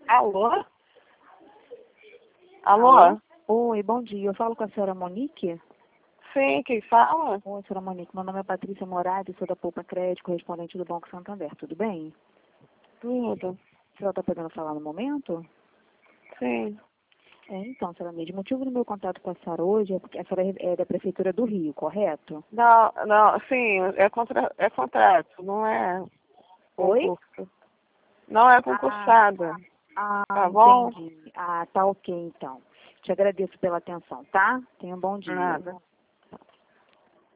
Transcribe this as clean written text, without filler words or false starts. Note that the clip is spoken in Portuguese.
Alô? Alô? Oi, bom dia. Eu falo com a senhora Monique? Sim, quem fala? Oi, senhora Monique. Meu nome é Patrícia Moraes, sou da Poupa Crédito, correspondente do Banco Santander. Tudo bem? Tudo. A senhora está podendo falar no momento? Sim. Então, senhora Monique, o motivo do meu contato com a senhora hoje é porque a senhora é da Prefeitura do Rio, correto? Não, sim, é contrato, não é Oi? concurso. Não é concursada, tá bom? Entendi. Tá ok, então. Te agradeço pela atenção, tá? Tenha um bom dia. Nada.